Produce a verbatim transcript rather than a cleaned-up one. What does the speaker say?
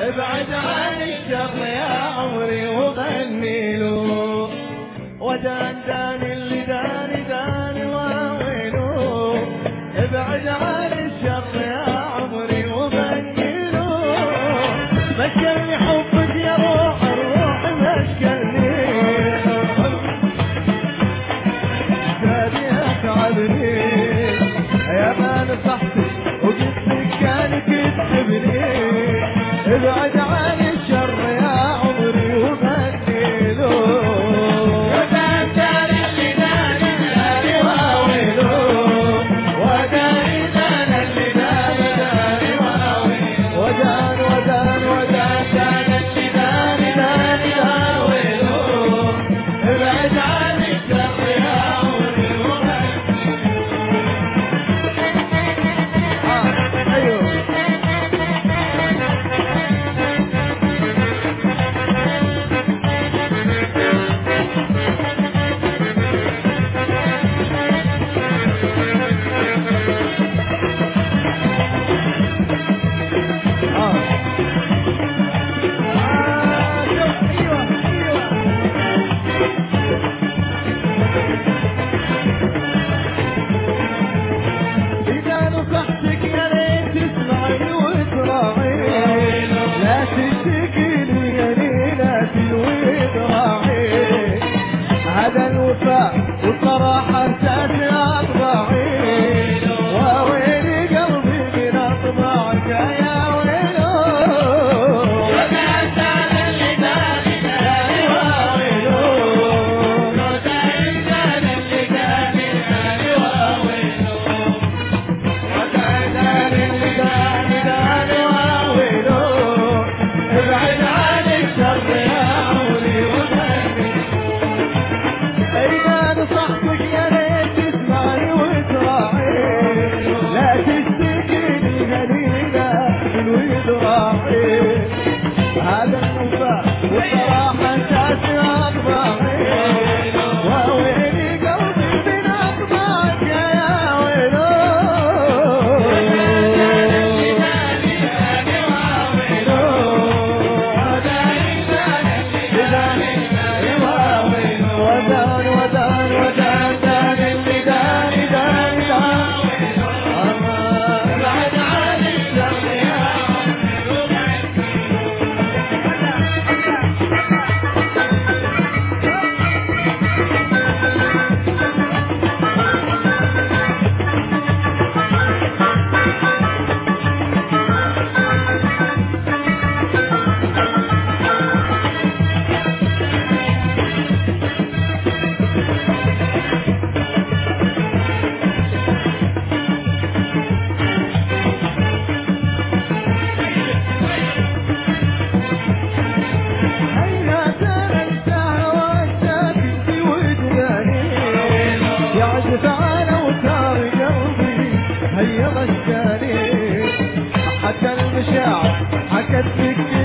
ابعد عن الشر يا عمري وغني له، ودان دان اللي داني داني واويله، ابعد عن الشر يا عمري وغني له، مشكلني حبك يا روح الروح مشكلني، زادي اتعبني يا ما نصحتك وقلت لك كان كذبني، ابعد عن الشر يا عمري وغني له، ودان دان اللي داني داني واويله، ودان دان اللي داني داني واويله، ودان ودان ودان دان اللي داني داني واويله، ابعد عن الشر يا عمري وغني. آه ايوه والصراحة ارتاح أطباعي، وويلي قلبي من أطباعك يا ويلو، ودان دان اللي داني داني واويلو، ودان دان اللي داني داني واويلو، ودان دان اللي داني داني واويلو، ابعد عن الشر يا عمري وغني. إذا نصحتك يا ريت تسمعني وتراعي، لا تشتكيني هنينا من وذراعي، هذا الوفاء والصراحة انت أطباعي، وويلي قلبي من أطباعك يا ويلو، ودان ودان ودان دان اللي داني داني داني، ابعد عن الشر يا عمري وغني. يعزف على وتار قلبي هيا غشاني، حتى المشاعر حكت فيك